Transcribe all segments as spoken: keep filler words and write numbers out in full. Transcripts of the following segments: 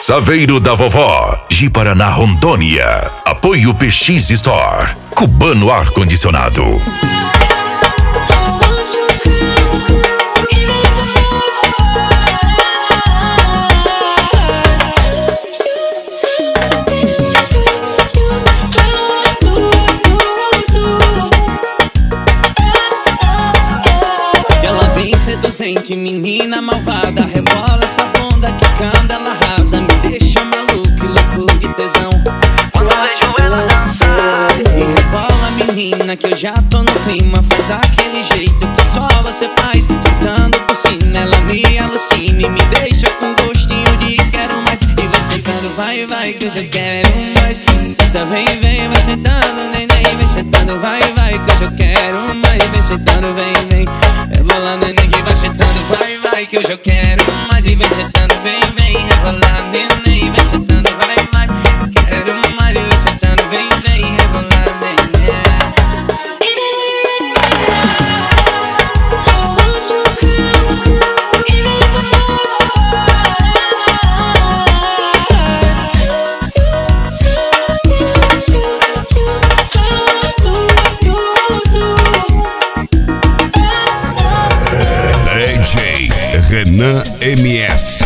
Saveiro da Vovó, Ji-Paraná, Rondônia. Apoio P X Store, Cubano Ar Condicionado. Seduzente, menina malvada, rebola essa bunda que canta, ela arrasa, me deixa maluco e louco de tesão. Quando eu vejo ela dançar e rebola, menina, que eu já tô no clima, faz daquele jeito que só você faz, sentando por cima, ela me alucina e me deixa com gostinho de quero mais. E você pensa, vai, vai, que eu já quero mais. Senta, vem, vem, vai sentando, neném, vem sentando, vai, vai, que eu já quero mais. Vem sentando, vem, vem, rebola, neném, que vai sentando, vai, vai, que eu já quero mais. E vem sentando, vem, vem, rebola, neném, vem sentando, vai, vai, quero mais. E vem sentando, vem, vem, rebola, neném. D J Renan M S.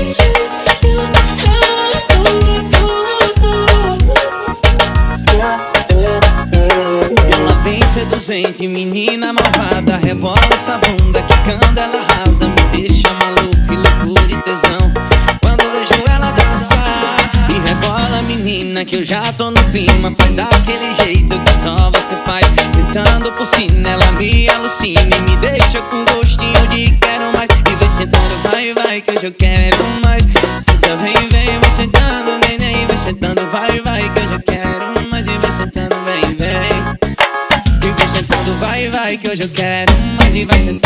Ela vem seduzente, menina malvada, rebola essa bunda que canta, ela arrasa, me deixa maluco e louco de tesão. Quando eu vejo ela dançar e rebola, menina, que eu já tô no clima, faz daquele jeito que só você faz, sentando por cima, ela me alucina e me deixa com gostinho de quero mais. E vem sentando, vai, vai, que hoje eu quero mais. Senta, vem, vem, vai sentando, neném, vai sentando, vai, vai, que hoje eu quero mais. E vai sentando, vem, vem, e vem sentando, vai, vai, que hoje eu quero mais. E vai sentando.